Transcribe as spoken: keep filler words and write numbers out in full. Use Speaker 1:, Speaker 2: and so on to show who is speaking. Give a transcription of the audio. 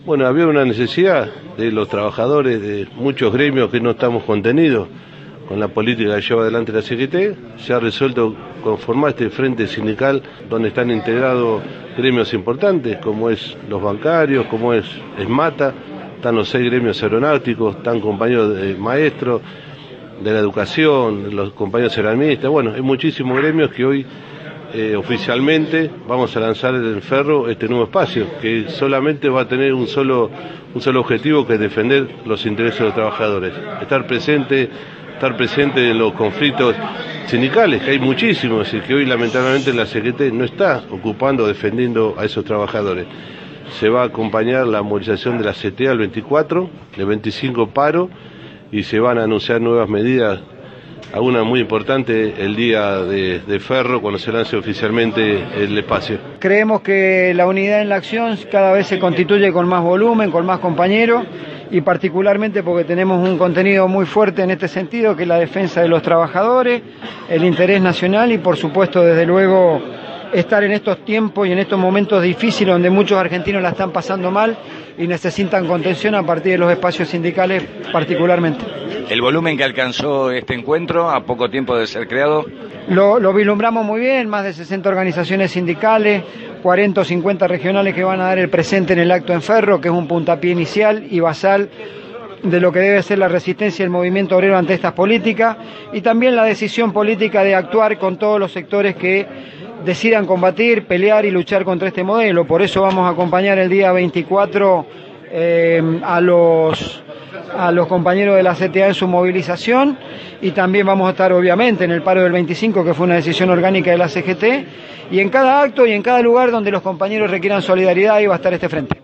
Speaker 1: Bueno, había una necesidad de los trabajadores de muchos gremios que no estamos contenidos con la política que lleva adelante la C G T. Se ha resuelto conformar este frente sindical donde están integrados gremios importantes como es los bancarios, como es ESMATA, están los seis gremios aeronáuticos, están compañeros de maestros, de la educación, los compañeros ceramistas. Bueno, hay muchísimos gremios que hoy eh, oficialmente vamos a lanzar en el Ferro este nuevo espacio, que solamente va a tener un solo, un solo objetivo, que es defender los intereses de los trabajadores, estar presente, estar presente en los conflictos sindicales, que hay muchísimos y que hoy lamentablemente la C G T no está ocupando, defendiendo a esos trabajadores. Se va a acompañar la movilización de la C T A el veinticuatro, de veinticinco paro, y se van a anunciar nuevas medidas, alguna muy importante el día de, de Ferro, cuando se lance oficialmente el espacio.
Speaker 2: Creemos que la unidad en la acción cada vez se constituye con más volumen, con más compañeros, y particularmente porque tenemos un contenido muy fuerte en este sentido, que es la defensa de los trabajadores, el interés nacional y por supuesto desde luego estar en estos tiempos y en estos momentos difíciles donde muchos argentinos la están pasando mal y necesitan contención a partir de los espacios sindicales particularmente.
Speaker 3: ¿El volumen que alcanzó este encuentro a poco tiempo de ser creado?
Speaker 2: Lo, lo vislumbramos muy bien, más de sesenta organizaciones sindicales, cuarenta o cincuenta regionales que van a dar el presente en el acto en Ferro, que es un puntapié inicial y basal de lo que debe ser la resistencia del movimiento obrero ante estas políticas, y también la decisión política de actuar con todos los sectores que decidan combatir, pelear y luchar contra este modelo. Por eso vamos a acompañar el día veinticuatro eh, a los a los compañeros de la C T A en su movilización, y también vamos a estar obviamente en el paro del veinticinco, que fue una decisión orgánica de la C G T, y en cada acto y en cada lugar donde los compañeros requieran solidaridad ahí va a estar este frente.